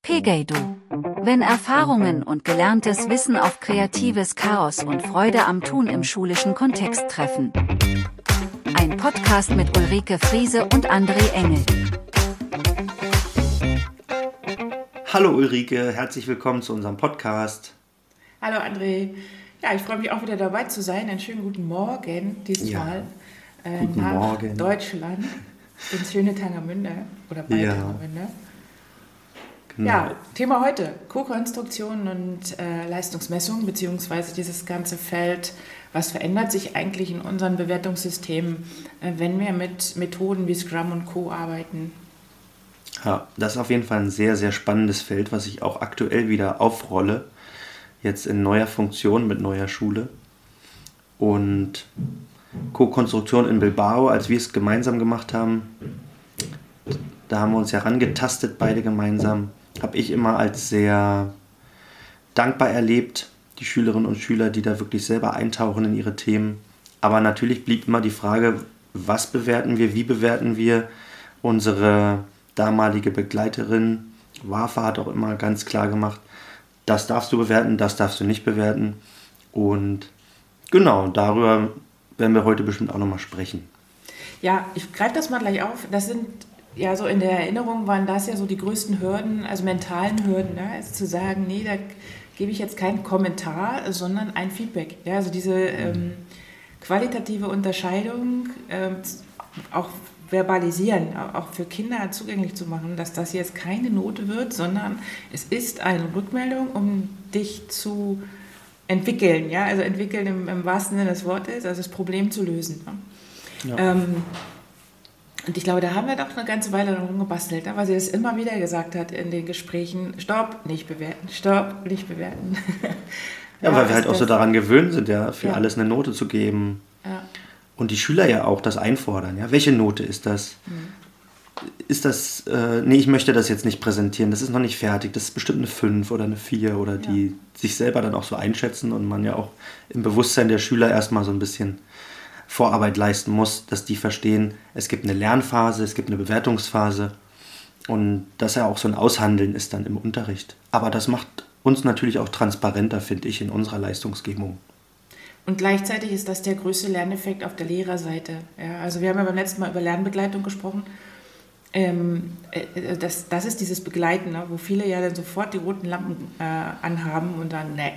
Pegeido. Wenn Erfahrungen und gelerntes Wissen auf kreatives Chaos und Freude am Tun im schulischen Kontext treffen. Ein Podcast mit Ulrike Friese und André Engel. Hallo Ulrike, herzlich willkommen zu unserem Podcast. Hallo André. Ja, ich freue mich auch wieder dabei zu sein. Einen schönen guten Morgen diesmal Guten nach Morgen. Deutschland, ins schöne Tangermünde oder bei Tangermünde. Genau. Ja, Thema heute, Co-Konstruktion und Leistungsmessung, beziehungsweise dieses ganze Feld, was verändert sich eigentlich in unseren Bewertungssystemen, wenn wir mit Methoden wie Scrum und Co. arbeiten. Ja, das ist auf jeden Fall ein sehr, sehr spannendes Feld, was ich auch aktuell wieder aufrolle, jetzt in neuer Funktion mit neuer Schule. Und Co-Konstruktion in Bilbao, als wir es gemeinsam gemacht haben, da haben wir uns ja rangetastet, beide gemeinsam, habe ich immer als sehr dankbar erlebt, die Schülerinnen und Schüler, die da wirklich selber eintauchen in ihre Themen. Aber natürlich blieb immer die Frage, was bewerten wir, wie bewerten wir. Unsere damalige Begleiterin, Wafa, hat auch immer ganz klar gemacht, das darfst du bewerten, das darfst du nicht bewerten. Und genau, darüber werden wir heute bestimmt auch nochmal sprechen. Ja, ich greife das mal gleich auf. Das sind ja so in der Erinnerung waren das ja so die größten Hürden, also mentalen Hürden, ne? Also zu sagen, nee, da gebe ich jetzt keinen Kommentar, sondern ein Feedback. Ja, also diese qualitative Unterscheidung auch verbalisieren, auch für Kinder zugänglich zu machen, dass das jetzt keine Note wird, sondern es ist eine Rückmeldung, um dich zu entwickeln, ja, also entwickeln im wahrsten Sinne des Wortes, also das Problem zu lösen. Ne? Ja. Und ich glaube, da haben wir doch eine ganze Weile darum gebastelt, ne? Weil sie das immer wieder gesagt hat in den Gesprächen, stopp, nicht bewerten, stopp, nicht bewerten. Ja, weil wir halt auch so daran gewöhnt sind, ja, für Ja. alles eine Note zu geben. Ja. Und die Schüler ja auch das einfordern. Ja? Welche Note ist das? Ist das, nee, ich möchte das jetzt nicht präsentieren, das ist noch nicht fertig, das ist bestimmt eine 5 oder eine 4 oder die sich selber dann auch so einschätzen und man ja auch im Bewusstsein der Schüler erstmal so ein bisschen Vorarbeit leisten muss, dass die verstehen, es gibt eine Lernphase, es gibt eine Bewertungsphase und dass ja auch so ein Aushandeln ist dann im Unterricht. Aber das macht uns natürlich auch transparenter, finde ich, in unserer Leistungsgebung. Und gleichzeitig ist das der größte Lerneffekt auf der Lehrerseite. Ja, also wir haben ja beim letzten Mal über Lernbegleitung gesprochen. Das ist dieses Begleiten, ne, wo viele ja dann sofort die roten Lampen anhaben und dann, ne,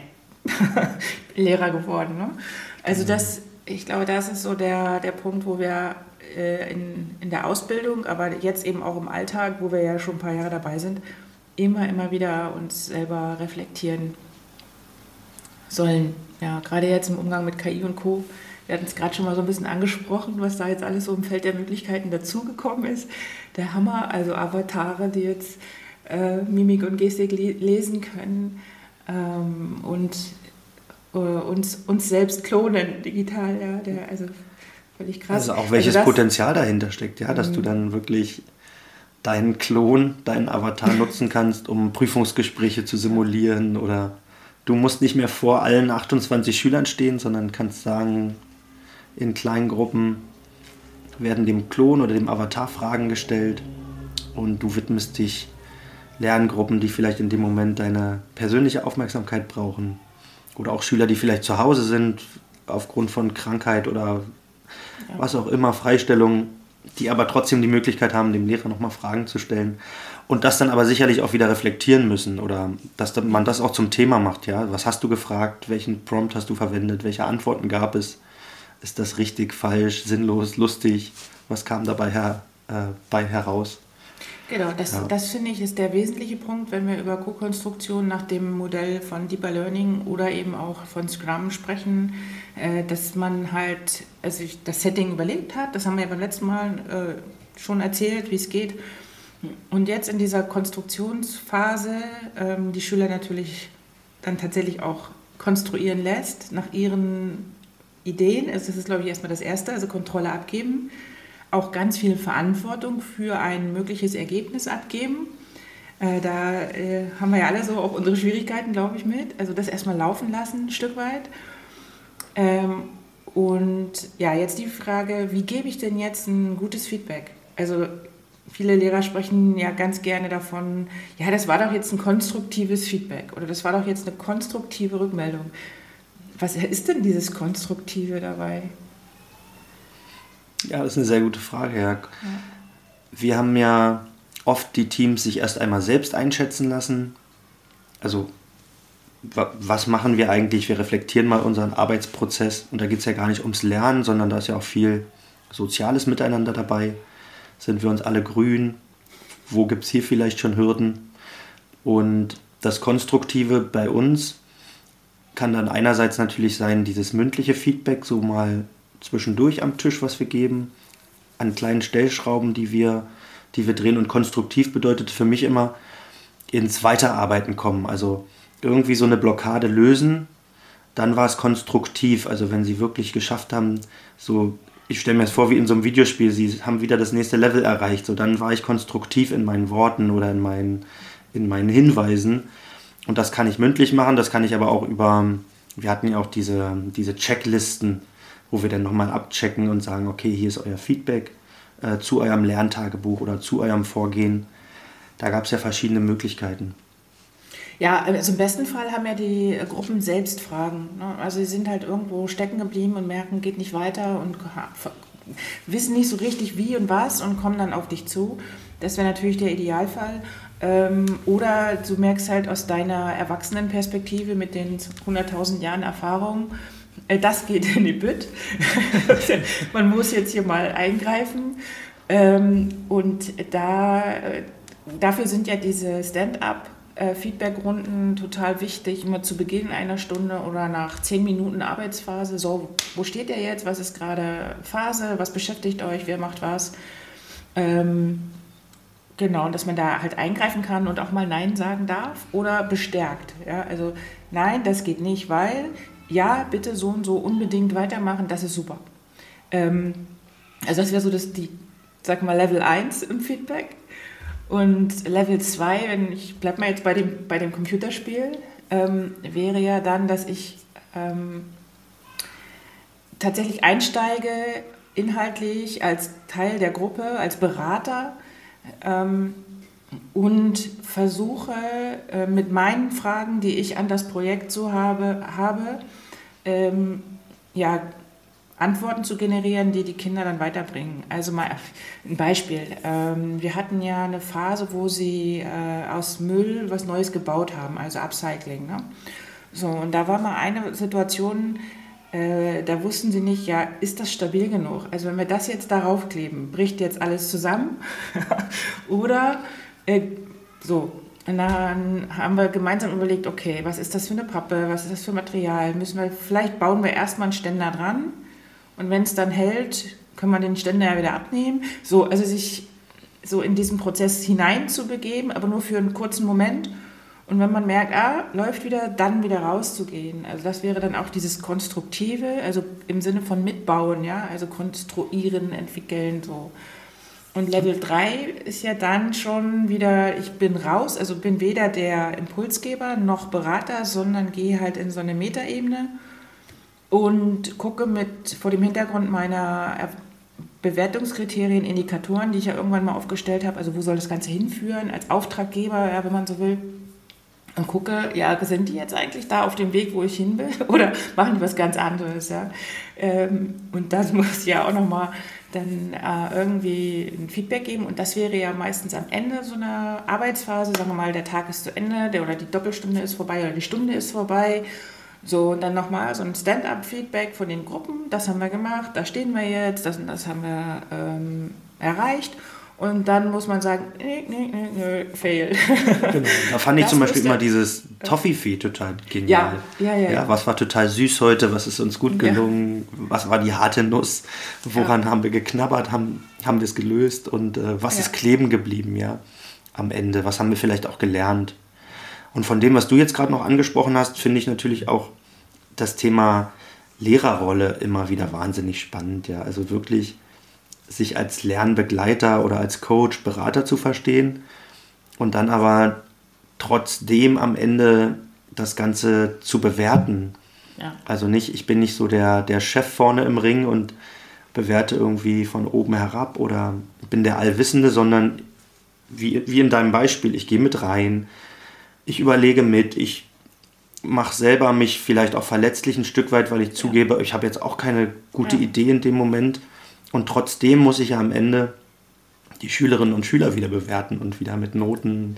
Lehrer geworden. Ne? Also ich glaube, das ist so der Punkt, wo wir in der Ausbildung, aber jetzt eben auch im Alltag, wo wir ja schon ein paar Jahre dabei sind, immer wieder uns selber reflektieren sollen. Ja, gerade jetzt im Umgang mit KI und Co. Wir hatten es gerade schon mal so ein bisschen angesprochen, was da jetzt alles so im Feld der Möglichkeiten dazugekommen ist. Der Hammer, also Avatare, die jetzt Mimik und Gestik lesen können und uns selbst klonen digital. Ja, also völlig krass. Also auch welches Potenzial dahinter steckt, ja, dass du dann wirklich deinen Klon, deinen Avatar nutzen kannst, um Prüfungsgespräche zu simulieren oder du musst nicht mehr vor allen 28 Schülern stehen, sondern kannst sagen, in kleinen Gruppen werden dem Klon oder dem Avatar Fragen gestellt und du widmest dich Lerngruppen, die vielleicht in dem Moment deine persönliche Aufmerksamkeit brauchen oder auch Schüler, die vielleicht zu Hause sind aufgrund von Krankheit oder was auch immer, Freistellung, die aber trotzdem die Möglichkeit haben, dem Lehrer nochmal Fragen zu stellen. Und das dann aber sicherlich auch wieder reflektieren müssen oder dass man das auch zum Thema macht. Ja? Was hast du gefragt? Welchen Prompt hast du verwendet? Welche Antworten gab es? Ist das richtig, falsch, sinnlos, lustig? Was kam dabei heraus? Genau, das finde ich ist der wesentliche Punkt, wenn wir über Co-Konstruktion nach dem Modell von Deeper Learning oder eben auch von Scrum sprechen, dass man halt sich das Setting überlegt hat. Das haben wir ja beim letzten Mal schon erzählt, wie es geht. Und jetzt in dieser Konstruktionsphase die Schüler natürlich dann tatsächlich auch konstruieren lässt nach ihren Ideen. Also das ist, glaube ich, erstmal das Erste, also Kontrolle abgeben. Auch ganz viel Verantwortung für ein mögliches Ergebnis abgeben. Da haben wir ja alle so auch unsere Schwierigkeiten, glaube ich, mit. Also das erstmal laufen lassen, ein Stück weit. Und ja, jetzt die Frage, wie gebe ich denn jetzt ein gutes Feedback? Also viele Lehrer sprechen ja ganz gerne davon, ja, das war doch jetzt ein konstruktives Feedback oder das war doch jetzt eine konstruktive Rückmeldung. Was ist denn dieses Konstruktive dabei? Ja, das ist eine sehr gute Frage, Jörg. Ja. Wir haben ja oft die Teams sich erst einmal selbst einschätzen lassen. Also, was machen wir eigentlich? Wir reflektieren mal unseren Arbeitsprozess. Und da geht es ja gar nicht ums Lernen, sondern da ist ja auch viel soziales Miteinander dabei. Sind wir uns alle grün? Wo gibt es hier vielleicht schon Hürden? Und das Konstruktive bei uns kann dann einerseits natürlich sein, dieses mündliche Feedback, so mal zwischendurch am Tisch, was wir geben, an kleinen Stellschrauben, die wir drehen. Und konstruktiv bedeutet für mich immer ins Weiterarbeiten kommen. Also irgendwie so eine Blockade lösen, dann war es konstruktiv. Also wenn sie wirklich geschafft haben, so, ich stelle mir das vor wie in so einem Videospiel, sie haben wieder das nächste Level erreicht, so dann war ich konstruktiv in meinen Worten oder in meinen Hinweisen. Und das kann ich mündlich machen, das kann ich aber auch wir hatten ja auch diese Checklisten, wo wir dann nochmal abchecken und sagen, okay, hier ist euer Feedback zu eurem Lerntagebuch oder zu eurem Vorgehen. Da gab es ja verschiedene Möglichkeiten. Ja, also im besten Fall haben ja die Gruppen selbst Fragen. Ne? Also sie sind halt irgendwo stecken geblieben und merken, geht nicht weiter und wissen nicht so richtig wie und was und kommen dann auf dich zu. Das wäre natürlich der Idealfall. Oder du merkst halt aus deiner Erwachsenenperspektive mit den 100.000 Jahren Erfahrung, das geht in die Bütt. Man muss jetzt hier mal eingreifen. Und dafür sind ja diese Stand-up-Feedback-Runden total wichtig, immer zu Beginn einer Stunde oder nach 10 Minuten Arbeitsphase. So, wo steht ihr jetzt? Was ist gerade Phase? Was beschäftigt euch? Wer macht was? Genau, und dass man da halt eingreifen kann und auch mal Nein sagen darf oder bestärkt. Ja? Also nein, das geht nicht, weil ja, bitte so und so unbedingt weitermachen, das ist super. Also das wäre so sag mal, Level 1 im Feedback. Und Level 2, ich bleibe mal jetzt bei dem Computerspiel, wäre ja dann, dass ich tatsächlich einsteige, inhaltlich als Teil der Gruppe, als Berater und versuche mit meinen Fragen, die ich an das Projekt so habe, Antworten zu generieren, die Kinder dann weiterbringen. Also mal ein Beispiel. Wir hatten ja eine Phase, wo sie aus Müll was Neues gebaut haben, also Upcycling. Ne? So, und da war mal eine Situation, da wussten sie nicht, ja, ist das stabil genug? Also wenn wir das jetzt darauf kleben, bricht jetzt alles zusammen? Oder so. Und dann haben wir gemeinsam überlegt, okay, was ist das für eine Pappe, was ist das für Material? Vielleicht bauen wir erstmal einen Ständer dran und wenn es dann hält, können wir den Ständer ja wieder abnehmen. So, also sich so in diesen Prozess hineinzubegeben, aber nur für einen kurzen Moment. Und wenn man merkt, läuft wieder, dann wieder rauszugehen. Also das wäre dann auch dieses Konstruktive, also im Sinne von mitbauen, ja, also konstruieren, entwickeln, so. Und Level 3 ist ja dann schon wieder, ich bin raus, also bin weder der Impulsgeber noch Berater, sondern gehe halt in so eine Metaebene und gucke vor dem Hintergrund meiner Bewertungskriterien, Indikatoren, die ich ja irgendwann mal aufgestellt habe, also wo soll das Ganze hinführen, als Auftraggeber, ja, wenn man so will, und gucke, ja, sind die jetzt eigentlich da auf dem Weg, wo ich hin will, oder machen die was ganz anderes, ja? Und das muss ja auch nochmal dann irgendwie ein Feedback geben und das wäre ja meistens am Ende so einer Arbeitsphase, sagen wir mal, der Tag ist zu Ende, oder die Doppelstunde ist vorbei oder die Stunde ist vorbei. So, und dann nochmal so ein Stand-up-Feedback von den Gruppen, das haben wir gemacht, da stehen wir jetzt, das und das haben wir erreicht. Und dann muss man sagen, fail. Genau. Da fand ich zum Beispiel immer dieses Toffifee total genial. Ja, was war total süß heute, was ist uns gut gelungen, was war die harte Nuss, woran haben wir geknabbert, haben wir es gelöst und was ist kleben geblieben, ja, am Ende, was haben wir vielleicht auch gelernt. Und von dem, was du jetzt gerade noch angesprochen hast, finde ich natürlich auch das Thema Lehrerrolle immer wieder wahnsinnig spannend, ja, also wirklich sich als Lernbegleiter oder als Coach, Berater zu verstehen und dann aber trotzdem am Ende das Ganze zu bewerten. Ja. Also ich bin nicht so der Chef vorne im Ring und bewerte irgendwie von oben herab oder bin der Allwissende, sondern wie in deinem Beispiel, ich gehe mit rein, ich überlege mit, ich mache selber mich vielleicht auch verletzlich ein Stück weit, weil ich zugebe, ich habe jetzt auch keine gute Idee in dem Moment und trotzdem muss ich ja am Ende die Schülerinnen und Schüler wieder bewerten und wieder mit Noten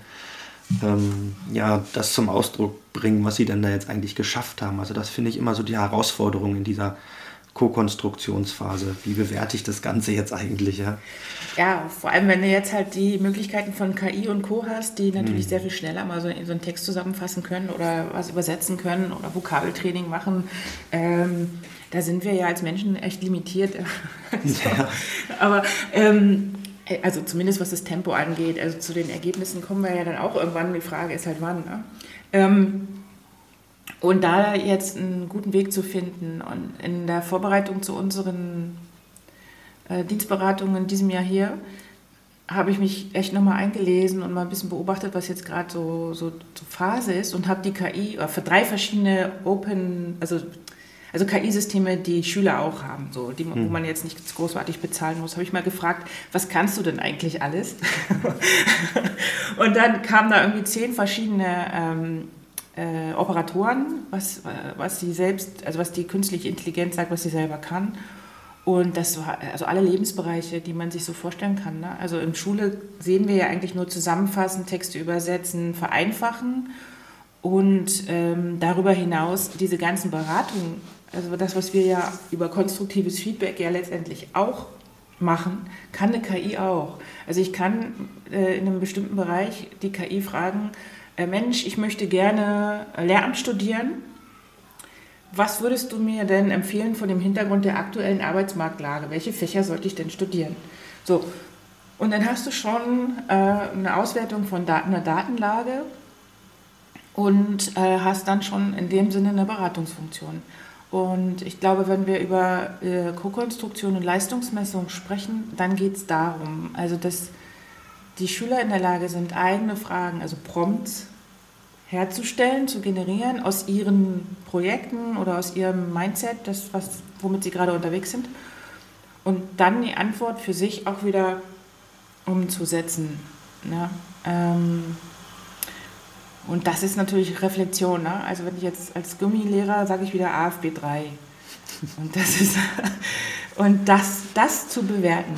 das zum Ausdruck bringen, was sie denn da jetzt eigentlich geschafft haben. Also das finde ich immer so die Herausforderung in dieser Co-Konstruktionsphase. Wie bewerte ich das Ganze jetzt eigentlich? Ja, vor allem, wenn du jetzt halt die Möglichkeiten von KI und Co. hast, die natürlich sehr viel schneller mal so einen Text zusammenfassen können oder was übersetzen können oder Vokabeltraining machen. Da sind wir ja als Menschen echt limitiert. Aber also zumindest was das Tempo angeht, also zu den Ergebnissen kommen wir ja dann auch irgendwann. Die Frage ist halt wann. Ne? Und da jetzt einen guten Weg zu finden und in der Vorbereitung zu unseren Dienstberatungen in diesem Jahr hier, habe ich mich echt nochmal eingelesen und mal ein bisschen beobachtet, was jetzt gerade so Phase ist und habe die KI für 3 verschiedene also KI-Systeme, die Schüler auch haben, so, wo man jetzt nicht großartig bezahlen muss, habe ich mal gefragt, was kannst du denn eigentlich alles? Und dann kamen da irgendwie 10 verschiedene Operatoren, was die künstliche Intelligenz sagt, was sie selber kann. Und das war also alle Lebensbereiche, die man sich so vorstellen kann. Ne? Also in Schule sehen wir ja eigentlich nur zusammenfassen, Texte übersetzen, vereinfachen und darüber hinaus diese ganzen Beratungen, also das, was wir ja über konstruktives Feedback ja letztendlich auch machen, kann eine KI auch. Also ich kann in einem bestimmten Bereich die KI fragen, Mensch, ich möchte gerne Lehramt studieren. Was würdest du mir denn empfehlen von dem Hintergrund der aktuellen Arbeitsmarktlage? Welche Fächer sollte ich denn studieren? So, und dann hast du schon eine Auswertung von einer Datenlage und hast dann schon in dem Sinne eine Beratungsfunktion. Und ich glaube, wenn wir über Co-Konstruktion und Leistungsmessung sprechen, dann geht es darum, also dass die Schüler in der Lage sind, eigene Fragen, also Prompts, herzustellen, zu generieren aus ihren Projekten oder aus ihrem Mindset, womit sie gerade unterwegs sind, und dann die Antwort für sich auch wieder umzusetzen. Ne? Und das ist natürlich Reflexion. Ne? Also wenn ich jetzt als Gummilehrer sage ich wieder AFB 3. Und das ist und das zu bewerten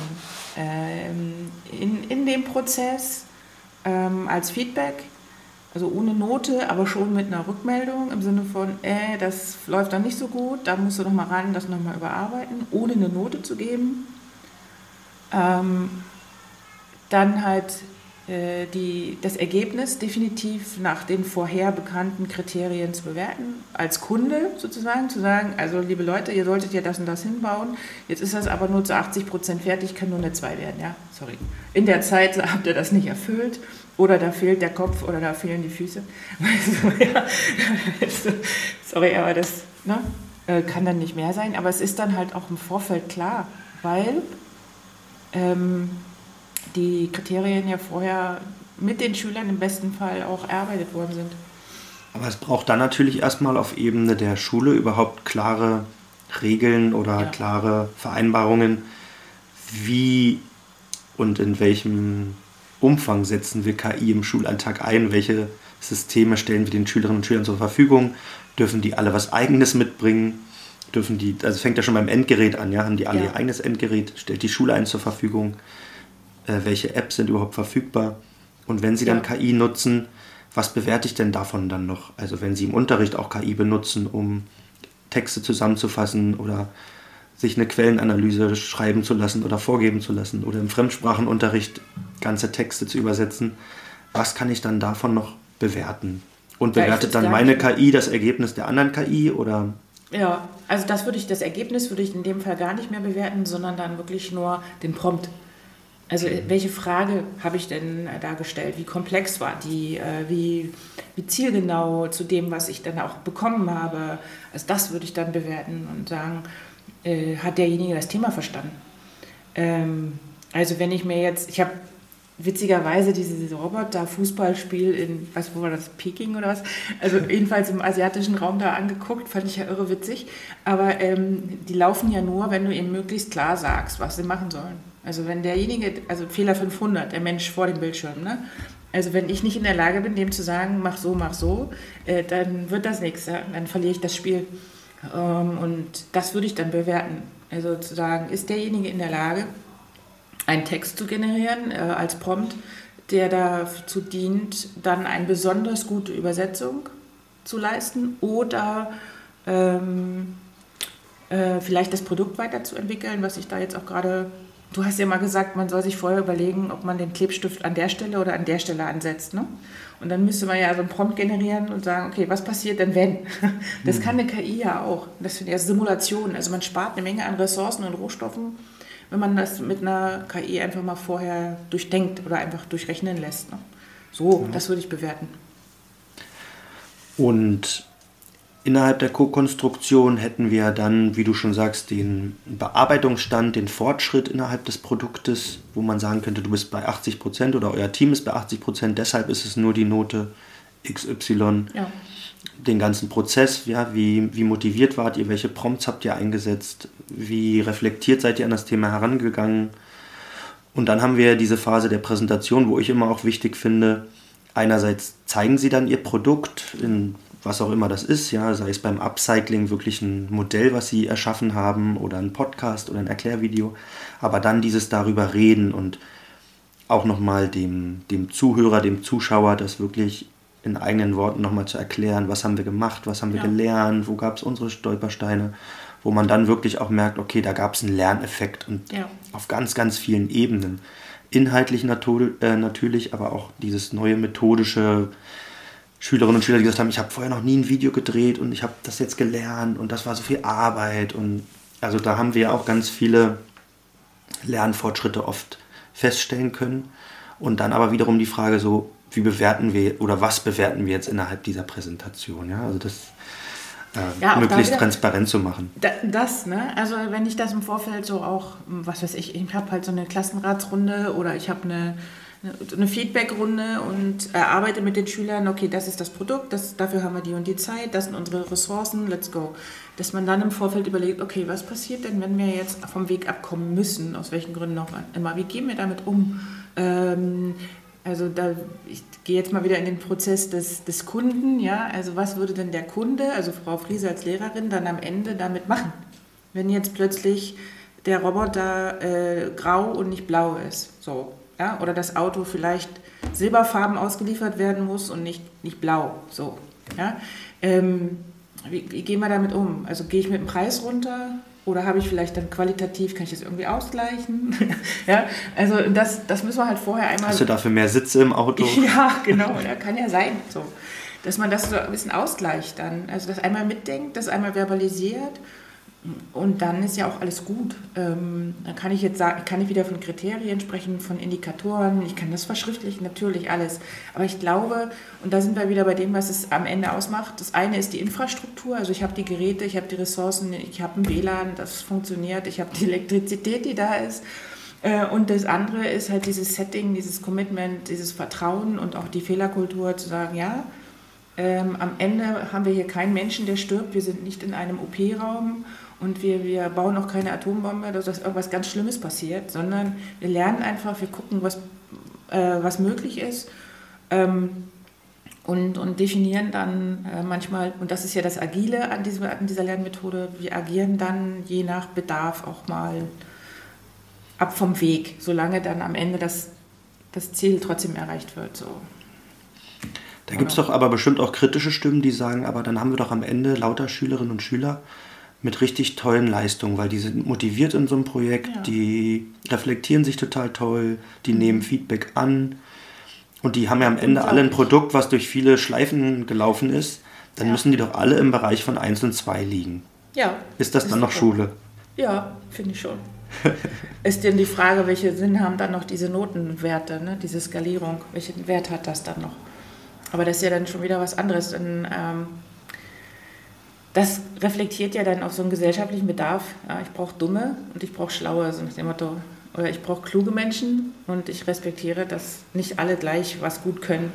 in dem Prozess als Feedback, also ohne Note, aber schon mit einer Rückmeldung im Sinne von, das läuft dann nicht so gut, da musst du noch mal ran, das noch mal überarbeiten, ohne eine Note zu geben. Dann halt das Ergebnis definitiv nach den vorher bekannten Kriterien zu bewerten, als Kunde sozusagen, zu sagen, also liebe Leute, ihr solltet ja das und das hinbauen, jetzt ist das aber nur zu 80% fertig, kann nur eine 2 werden, ja, sorry. In der Zeit habt ihr das nicht erfüllt oder da fehlt der Kopf oder da fehlen die Füße. Sorry, aber das kann dann nicht mehr sein, aber es ist dann halt auch im Vorfeld klar, weil die Kriterien ja vorher mit den Schülern im besten Fall auch erarbeitet worden sind. Aber es braucht dann natürlich erstmal auf Ebene der Schule überhaupt klare Regeln oder klare Vereinbarungen, wie und in welchem Umfang setzen wir KI im Schulalltag ein, welche Systeme stellen wir den Schülerinnen und Schülern zur Verfügung, dürfen die alle was Eigenes mitbringen, also es fängt ja schon beim Endgerät an, haben die alle ihr eigenes Endgerät, stellt die Schule eins zur Verfügung, welche Apps sind überhaupt verfügbar und wenn sie dann KI nutzen, was bewerte ich denn davon dann noch? Also wenn sie im Unterricht auch KI benutzen, um Texte zusammenzufassen oder sich eine Quellenanalyse schreiben zu lassen oder vorgeben zu lassen oder im Fremdsprachenunterricht ganze Texte zu übersetzen, was kann ich dann davon noch bewerten? Und bewertet dann meine KI das Ergebnis der anderen KI oder? Ja, also das Ergebnis würde ich in dem Fall gar nicht mehr bewerten, sondern dann wirklich nur den Prompt. Also welche Frage habe ich denn dargestellt? Wie komplex war die? Wie zielgenau zu dem, was ich dann auch bekommen habe? Also das würde ich dann bewerten und sagen, hat derjenige das Thema verstanden? Also wenn ich habe witzigerweise diese Roboter-Fußballspiel in, wo war das, Peking oder was? Also jedenfalls im asiatischen Raum da angeguckt, fand ich ja irre witzig. Aber die laufen ja nur, wenn du ihnen möglichst klar sagst, was sie machen sollen. Also wenn derjenige, also Fehler 500, der Mensch vor dem Bildschirm, ne? Also wenn ich nicht in der Lage bin, dem zu sagen, mach so, dann wird das nichts, ja? Dann verliere ich das Spiel. Und das würde ich dann bewerten. Also zu sagen, ist derjenige in der Lage, einen Text zu generieren als Prompt, der dazu dient, dann eine besonders gute Übersetzung zu leisten oder vielleicht das Produkt weiterzuentwickeln, was ich da jetzt auch gerade... Du hast ja mal gesagt, man soll sich vorher überlegen, ob man den Klebstift an der Stelle oder an der Stelle ansetzt. Ne? Und dann müsste man ja so einen Prompt generieren und sagen, okay, was passiert denn, wenn? Das kann eine KI ja auch. Das sind ja Simulationen. Also man spart eine Menge an Ressourcen und Rohstoffen, wenn man das mit einer KI einfach mal vorher durchdenkt oder einfach durchrechnen lässt. Ne? So, das würde ich bewerten. Und innerhalb der Co-Konstruktion hätten wir dann, wie du schon sagst, den Bearbeitungsstand, den Fortschritt innerhalb des Produktes, wo man sagen könnte, du bist bei 80% oder euer Team ist bei 80%, deshalb ist es nur die Note XY. Ja. Den ganzen Prozess, ja, wie motiviert wart ihr, welche Prompts habt ihr eingesetzt, wie reflektiert seid ihr an das Thema herangegangen. Und dann haben wir diese Phase der Präsentation, wo ich immer auch wichtig finde, einerseits zeigen sie dann ihr Produkt in was auch immer das ist, ja, sei es beim Upcycling wirklich ein Modell, was sie erschaffen haben oder ein Podcast oder ein Erklärvideo, aber dann dieses darüber reden und auch nochmal dem Zuhörer, dem Zuschauer das wirklich in eigenen Worten nochmal zu erklären, was haben wir gemacht, was haben wir gelernt, wo gab es unsere Stolpersteine, wo man dann wirklich auch merkt, okay, da gab es einen Lerneffekt und auf ganz, ganz vielen Ebenen. Inhaltlich natürlich, aber auch dieses neue methodische Schülerinnen und Schüler, die gesagt haben, ich habe vorher noch nie ein Video gedreht und ich habe das jetzt gelernt und das war so viel Arbeit. Und also da haben wir auch ganz viele Lernfortschritte oft feststellen können. Und dann aber wiederum die Frage so, wie bewerten wir oder was bewerten wir jetzt innerhalb dieser Präsentation? Ja, also das möglichst transparent zu machen. Ne? Also wenn ich das im Vorfeld so auch, was weiß ich habe halt so eine Klassenratsrunde oder ich habe eine Feedbackrunde und arbeite mit den Schülern, okay, das ist das Produkt, dafür haben wir die und die Zeit, das sind unsere Ressourcen, let's go. Dass man dann im Vorfeld überlegt, okay, was passiert denn, wenn wir jetzt vom Weg abkommen müssen, aus welchen Gründen auch immer, wie gehen wir damit um? Ich gehe jetzt mal wieder in den Prozess des Kunden, ja, also was würde denn der Kunde, also Frau Friese als Lehrerin, dann am Ende damit machen, wenn jetzt plötzlich der Roboter grau und nicht blau ist, so. Ja, oder das Auto vielleicht silberfarben ausgeliefert werden muss und nicht blau. So, ja. Wie gehen wir damit um? Also gehe ich mit dem Preis runter oder habe ich vielleicht dann qualitativ, kann ich das irgendwie ausgleichen? Ja, also das müssen wir halt vorher einmal... Hast du dafür mehr Sitze im Auto? Ja, genau, ja, kann ja sein. So. Dass man das so ein bisschen ausgleicht dann. Also das einmal mitdenkt, das einmal verbalisiert. Und dann ist ja auch alles gut. Dann kann ich jetzt sagen, kann ich wieder von Kriterien sprechen, von Indikatoren, ich kann das verschriftlichen, natürlich alles. Aber ich glaube, und da sind wir wieder bei dem, was es am Ende ausmacht, das eine ist die Infrastruktur, also ich habe die Geräte, ich habe die Ressourcen, ich habe ein WLAN, das funktioniert, ich habe die Elektrizität, die da ist. Und das andere ist halt dieses Setting, dieses Commitment, dieses Vertrauen und auch die Fehlerkultur zu sagen, ja, am Ende haben wir hier keinen Menschen, der stirbt, wir sind nicht in einem OP-Raum. Und wir bauen auch keine Atombombe, dass irgendwas ganz Schlimmes passiert, sondern wir lernen einfach, wir gucken, was möglich ist und definieren dann manchmal, und das ist ja das Agile an dieser Lernmethode, wir agieren dann je nach Bedarf auch mal ab vom Weg, solange dann am Ende das Ziel trotzdem erreicht wird. So. Da gibt es doch aber bestimmt auch kritische Stimmen, die sagen, aber dann haben wir doch am Ende lauter Schülerinnen und Schüler mit richtig tollen Leistungen, weil die sind motiviert in so einem Projekt, die reflektieren sich total toll, die nehmen Feedback an und die haben ja am Ende alle ein Produkt, was durch viele Schleifen gelaufen ist, dann müssen die doch alle im Bereich von 1 und 2 liegen. Ja. Ist das dann noch Schule? Ja, finde ich schon. Ist denn die Frage, welchen Sinn haben dann noch diese Notenwerte, ne? Diese Skalierung, welchen Wert hat das dann noch? Aber das ist ja dann schon wieder was anderes, denn das reflektiert ja dann auf so einen gesellschaftlichen Bedarf. Ja, ich brauche Dumme und ich brauche Schlaue, so nach dem Motto. Oder ich brauche kluge Menschen und ich respektiere, dass nicht alle gleich was gut können.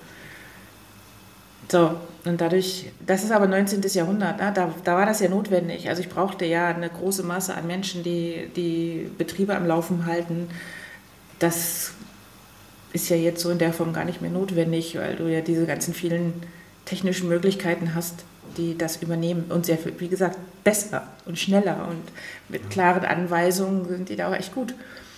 So, und dadurch, das ist aber 19. Jahrhundert, ne? Da war das ja notwendig. Also ich brauchte ja eine große Masse an Menschen, die Betriebe am Laufen halten. Das ist ja jetzt so in der Form gar nicht mehr notwendig, weil du ja diese ganzen vielen technischen Möglichkeiten hast, die das übernehmen und sehr, wie gesagt, besser und schneller und mit klaren Anweisungen sind die da auch echt gut.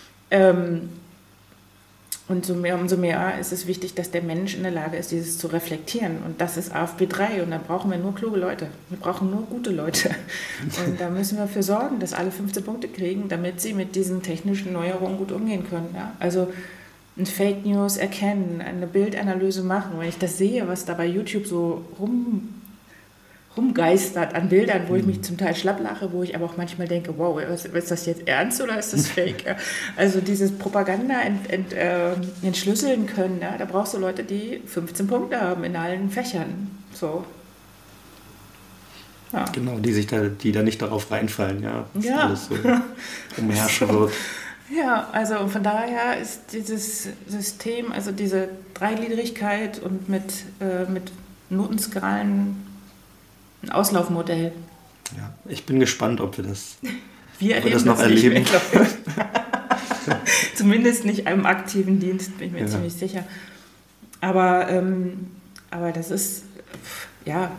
Und umso mehr ist es wichtig, dass der Mensch in der Lage ist, dieses zu reflektieren. Und das ist AFP 3 und da brauchen wir nur kluge Leute. Wir brauchen nur gute Leute. Und da müssen wir dafür sorgen, dass alle 15 Punkte kriegen, damit sie mit diesen technischen Neuerungen gut umgehen können. Ja? Also ein Fake News erkennen, eine Bildanalyse machen. Wenn ich das sehe, was da bei YouTube so rumgeistert an Bildern, wo ich mich zum Teil schlapp lache, wo ich aber auch manchmal denke, wow, ist das jetzt ernst oder ist das Fake? Ja? Also dieses Propaganda entschlüsseln können, ja? Da brauchst du Leute, die 15 Punkte haben in allen Fächern. So. Ja. Genau, die da nicht darauf reinfallen, ja. Dass Ja. alles so umherrschen wird. Ja, also von daher ist dieses System, also diese Dreigliedrigkeit und mit Notenskalen ein Auslaufmodell. Ja, ich bin gespannt, ob wir das Wir noch erleben. Nicht mehr, glaub ich. Zumindest nicht im aktiven Dienst, bin ich mir ziemlich sicher. Aber das ist, ja.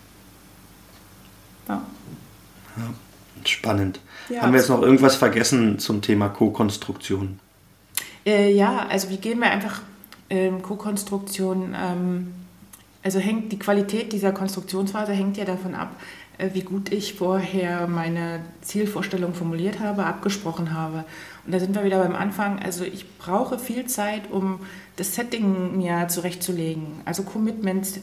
Spannend. Ja, Haben wir jetzt noch irgendwas vergessen zum Thema Co-Konstruktion? Ja, also wie gehen wir einfach Co-Konstruktion, also hängt die Qualität dieser Konstruktionsphase hängt ja davon ab, wie gut ich vorher meine Zielvorstellung formuliert habe, abgesprochen habe. Und da sind wir wieder beim Anfang. Also ich brauche viel Zeit, um das Setting mir zurechtzulegen. Also Commitment,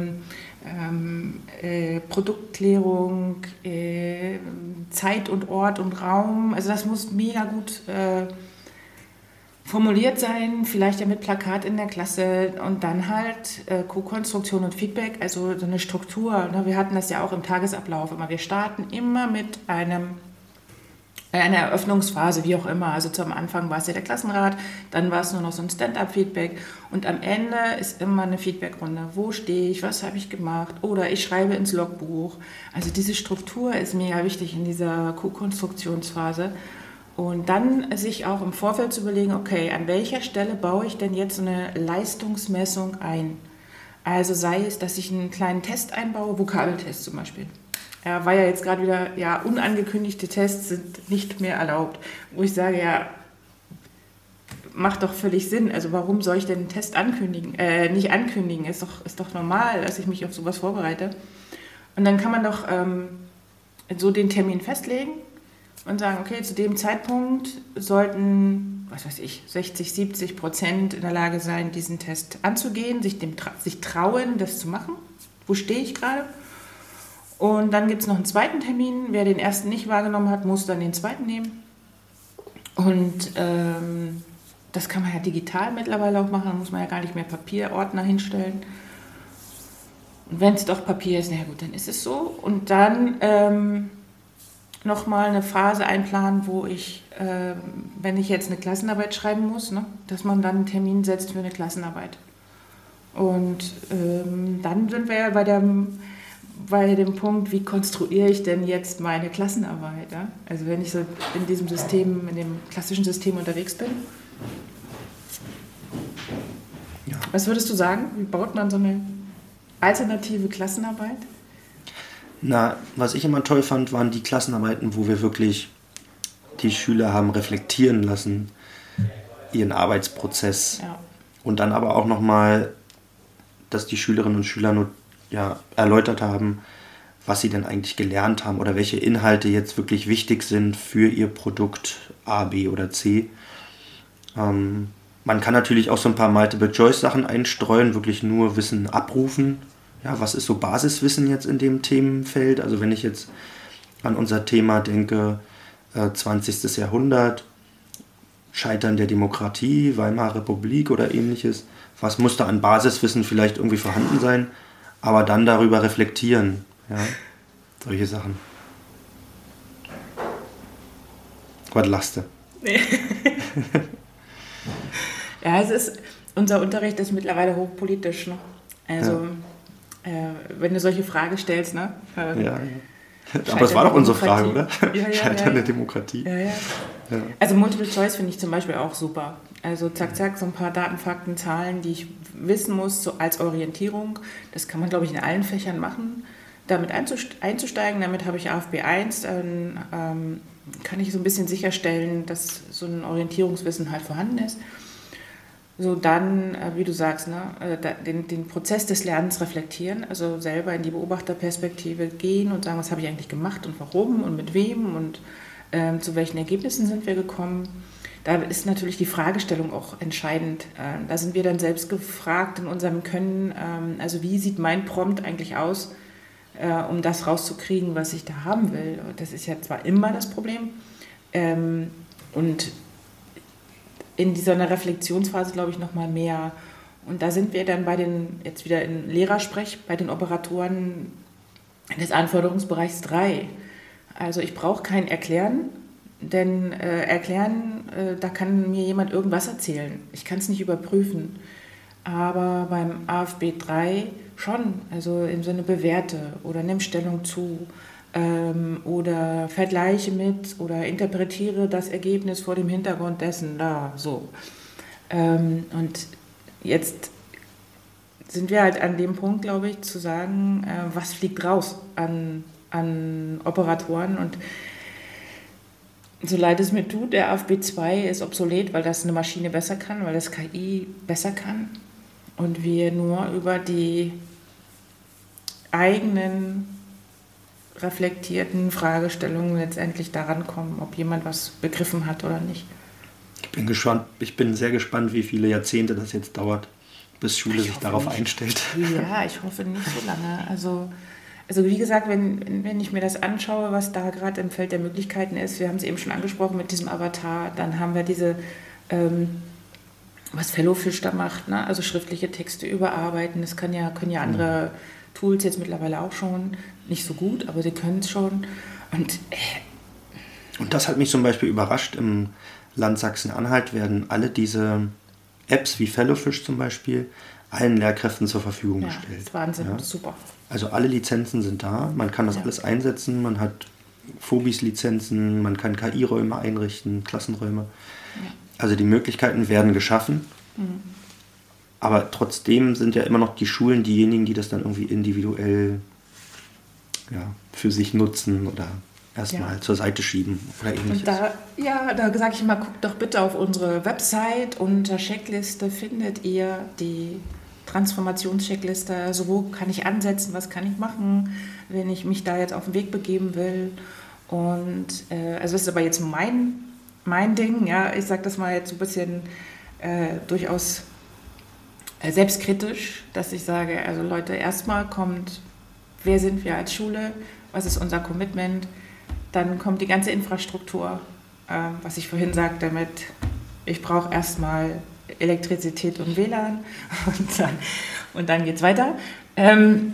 Produktklärung, Zeit und Ort und Raum. Also das muss mega gut formuliert sein, vielleicht ja mit Plakat in der Klasse und dann halt Co-Konstruktion und Feedback, also so eine Struktur. Ne? Wir hatten das ja auch im Tagesablauf immer. Wir starten immer mit einer Eröffnungsphase, wie auch immer. Also zum Anfang war es ja der Klassenrat, dann war es nur noch so ein Stand-up-Feedback und am Ende ist immer eine Feedbackrunde. Wo stehe ich, was habe ich gemacht oder ich schreibe ins Logbuch. Also diese Struktur ist mega wichtig in dieser Co-Konstruktionsphase. Und dann sich auch im Vorfeld zu überlegen, okay, an welcher Stelle baue ich denn jetzt so eine Leistungsmessung ein? Also sei es, dass ich einen kleinen Test einbaue, Vokabeltest zum Beispiel. War ja jetzt gerade wieder, ja, unangekündigte Tests sind nicht mehr erlaubt. Wo ich sage, ja, macht doch völlig Sinn. Also warum soll ich denn einen Test nicht ankündigen? Ist doch normal, dass ich mich auf sowas vorbereite. Und dann kann man doch so den Termin festlegen und sagen, okay, zu dem Zeitpunkt sollten, 60-70% in der Lage sein, diesen Test anzugehen, sich trauen, das zu machen. Wo stehe ich gerade? Und dann gibt es noch einen zweiten Termin. Wer den ersten nicht wahrgenommen hat, muss dann den zweiten nehmen. Und das kann man ja digital mittlerweile auch machen. Da muss man ja gar nicht mehr Papierordner hinstellen. Und wenn es doch Papier ist, na gut, dann ist es so. Und dann nochmal eine Phase einplanen, wo ich, wenn ich jetzt eine Klassenarbeit schreiben muss, ne, dass man dann einen Termin setzt für eine Klassenarbeit. Und dann sind wir ja bei dem Punkt, wie konstruiere ich denn jetzt meine Klassenarbeit? Ja? Also wenn ich so in diesem System, in dem klassischen System unterwegs bin. Ja. Was würdest du sagen? Wie baut man so eine alternative Klassenarbeit? Na, was ich immer toll fand, waren die Klassenarbeiten, wo wir wirklich die Schüler haben reflektieren lassen, ihren Arbeitsprozess. Ja. Und dann aber auch nochmal, dass die Schülerinnen und Schüler erläutert haben, was sie denn eigentlich gelernt haben oder welche Inhalte jetzt wirklich wichtig sind für ihr Produkt A, B oder C. Man kann natürlich auch so ein paar Multiple-Choice-Sachen einstreuen, wirklich nur Wissen abrufen. Ja, was ist so Basiswissen jetzt in dem Themenfeld? Also wenn ich jetzt an unser Thema denke, 20. Jahrhundert, Scheitern der Demokratie, Weimarer Republik oder ähnliches, was muss da an Basiswissen vielleicht irgendwie vorhanden sein? Aber dann darüber reflektieren, ja, solche Sachen. Was lachst du? Nee. Ja, unser Unterricht ist mittlerweile hochpolitisch. Ne? Also, wenn du solche Fragen stellst, ne? Ja. Aber es war doch unsere Frage, oder? Ja, Scheiternde Demokratie. Ja. Also Multiple Choice finde ich zum Beispiel auch super. Also zack, so ein paar Daten, Fakten, Zahlen, die ich wissen muss, so als Orientierung. Das kann man, glaube ich, in allen Fächern machen. Damit einzusteigen, damit habe ich AFB 1, dann kann ich so ein bisschen sicherstellen, dass so ein Orientierungswissen halt vorhanden ist. So dann, wie du sagst, ne, den Prozess des Lernens reflektieren, also selber in die Beobachterperspektive gehen und sagen, was habe ich eigentlich gemacht und warum und mit wem und zu welchen Ergebnissen sind wir gekommen. Da ist natürlich die Fragestellung auch entscheidend. Da sind wir dann selbst gefragt in unserem Können, also wie sieht mein Prompt eigentlich aus, um das rauszukriegen, was ich da haben will. Das ist ja zwar immer das Problem und in dieser Reflexionsphase, glaube ich, noch mal mehr. Und da sind wir dann jetzt wieder in Lehrersprech, bei den Operatoren des Anforderungsbereichs 3. Also ich brauche kein Erklären, denn da kann mir jemand irgendwas erzählen. Ich kann es nicht überprüfen. Aber beim AFB 3 schon, also im Sinne bewerte oder nimm Stellung zu. Oder vergleiche mit oder interpretiere das Ergebnis vor dem Hintergrund dessen, so. Und jetzt sind wir halt an dem Punkt, glaube ich, zu sagen, was fliegt raus an Operatoren und so leid es mir tut, der AFB 2 ist obsolet, weil das eine Maschine besser kann, weil das KI besser kann und wir nur über die eigenen reflektierten Fragestellungen letztendlich daran kommen, ob jemand was begriffen hat oder nicht. Ich bin sehr gespannt, wie viele Jahrzehnte das jetzt dauert, bis Schule sich darauf einstellt. Ja, ich hoffe nicht so lange. Also wie gesagt, wenn ich mir das anschaue, was da gerade im Feld der Möglichkeiten ist, wir haben es eben schon angesprochen mit diesem Avatar, dann haben wir diese, was Fellowfish da macht, ne? Also schriftliche Texte überarbeiten, das können ja andere Tools jetzt mittlerweile auch schon, nicht so gut, aber sie können es schon. Und das hat mich zum Beispiel überrascht, im Land Sachsen-Anhalt werden alle diese Apps wie Fellowfish zum Beispiel allen Lehrkräften zur Verfügung gestellt. Das ist Wahnsinn, das ist super. Also alle Lizenzen sind da, man kann das alles einsetzen, man hat Phobis-Lizenzen, man kann KI-Räume einrichten, Klassenräume. Ja. Also die Möglichkeiten werden geschaffen. Mhm. Aber trotzdem sind ja immer noch die Schulen diejenigen, die das dann irgendwie individuell für sich nutzen oder erstmal zur Seite schieben oder ähnliches. Und da sage ich mal, guckt doch bitte auf unsere Website. Unter Checkliste findet ihr die Transformationscheckliste. Also wo kann ich ansetzen, was kann ich machen, wenn ich mich da jetzt auf den Weg begeben will. Und also das ist aber jetzt mein Ding. Ja, ich sage das mal jetzt ein bisschen durchaus selbstkritisch, dass ich sage, also Leute, erstmal kommt, wer sind wir als Schule, was ist unser Commitment, dann kommt die ganze Infrastruktur, was ich vorhin sagte mit, ich brauche erstmal Elektrizität und WLAN und dann geht es weiter. Und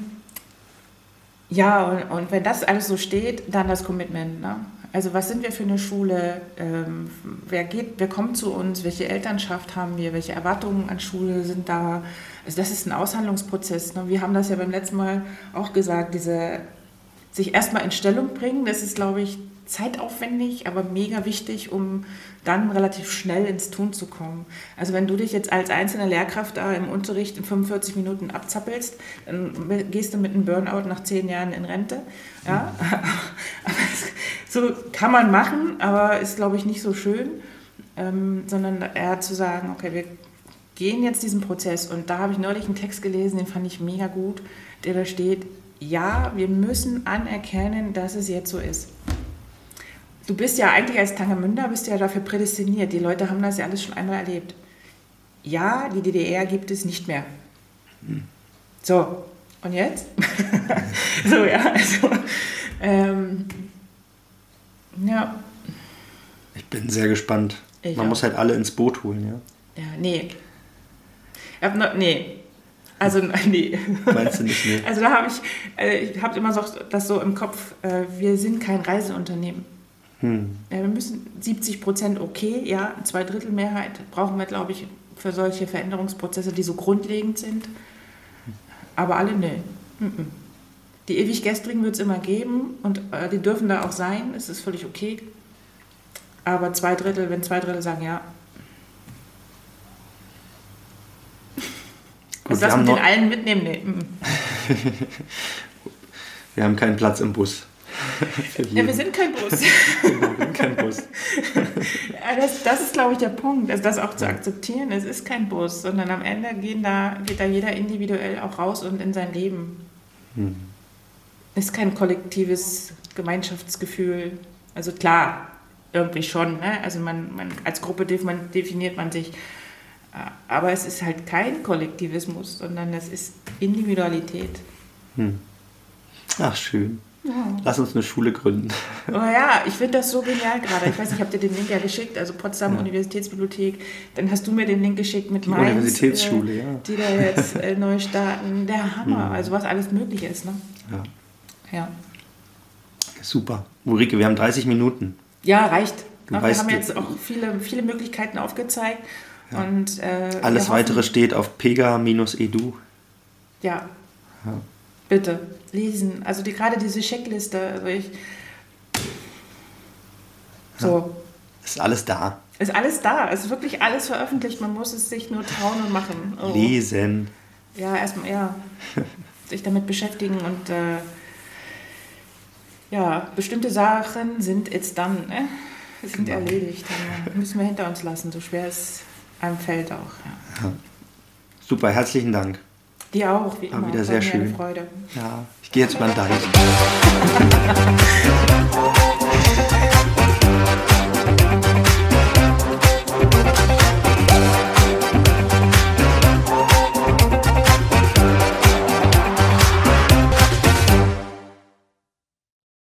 wenn das alles so steht, dann das Commitment, ne? Also was sind wir für eine Schule, wer kommt zu uns, welche Elternschaft haben wir, welche Erwartungen an Schule sind da. Also das ist ein Aushandlungsprozess. Ne? Wir haben das ja beim letzten Mal auch gesagt, sich erstmal in Stellung bringen, das ist, glaube ich, zeitaufwendig, aber mega wichtig, um dann relativ schnell ins Tun zu kommen. Also wenn du dich jetzt als einzelne Lehrkraft da im Unterricht in 45 Minuten abzappelst, dann gehst du mit einem Burnout nach 10 Jahren in Rente. Ja? Aber so kann man machen, aber ist, glaube ich, nicht so schön, sondern eher zu sagen, okay, wir gehen jetzt diesen Prozess. Und da habe ich neulich einen Text gelesen, den fand ich mega gut, der da steht, ja, wir müssen anerkennen, dass es jetzt so ist. Du bist ja eigentlich als Tangermünder, bist ja dafür prädestiniert. Die Leute haben das ja alles schon einmal erlebt. Ja, die DDR gibt es nicht mehr. So, und jetzt? So, ja, also, ja. Ich bin sehr gespannt. Man muss halt alle ins Boot holen, ja? Ja, nee. Nee. Also, nee. Meinst du nicht, nee? Also da habe ich habe immer so das so im Kopf, wir sind kein Reiseunternehmen. Ja, wir müssen 70% okay, ja, 2/3 Mehrheit brauchen wir, glaube ich, für solche Veränderungsprozesse, die so grundlegend sind. Aber alle, nee. Die ewig Gestrigen wird es immer geben und die dürfen da auch sein, es ist völlig okay. Aber wenn 2/3 sagen, ja. Gut, also das mit den allen mitnehmen, nee. Wir haben keinen Platz im Bus. Ja, wir sind kein Bus. Genau, wir sind kein Bus. Das ist, glaube ich, der Punkt, also das auch zu akzeptieren. Es ist kein Bus, sondern am Ende geht da jeder individuell auch raus und in sein Leben. Es ist kein kollektives Gemeinschaftsgefühl. Also klar, irgendwie schon. Ne? Also man als Gruppe definiert man sich. Aber es ist halt kein Kollektivismus, sondern es ist Individualität. Ach, schön. Ja. Lass uns eine Schule gründen. Oh ja, ich finde das so genial gerade. Ich weiß nicht, ich habe dir den Link ja geschickt, also Potsdam Universitätsbibliothek. Dann hast du mir den Link geschickt mit Mainz. Universitätsschule, ja. Die da jetzt neu starten. Der Hammer, also was alles möglich ist. Ne? Ja. Super. Ulrike, wir haben 30 Minuten. Ja, reicht. Du wir weißt, haben jetzt auch viele Möglichkeiten aufgezeigt. Ja. Und, alles Weitere steht auf pega-edu. Ja. Bitte, lesen. Also gerade diese Checkliste. Also Ist alles da. Ist alles da. Es ist wirklich alles veröffentlicht. Man muss es sich nur trauen und machen. Oh. Lesen. Ja, erstmal, sich damit beschäftigen und bestimmte Sachen sind jetzt dann, sind erledigt. Dann müssen wir hinter uns lassen, so schwer es einem fällt auch. Ja. Super, herzlichen Dank. Dir auch, wie immer. War wieder sehr schön. Eine Freude. Ja, ich gehe jetzt mal in Deich.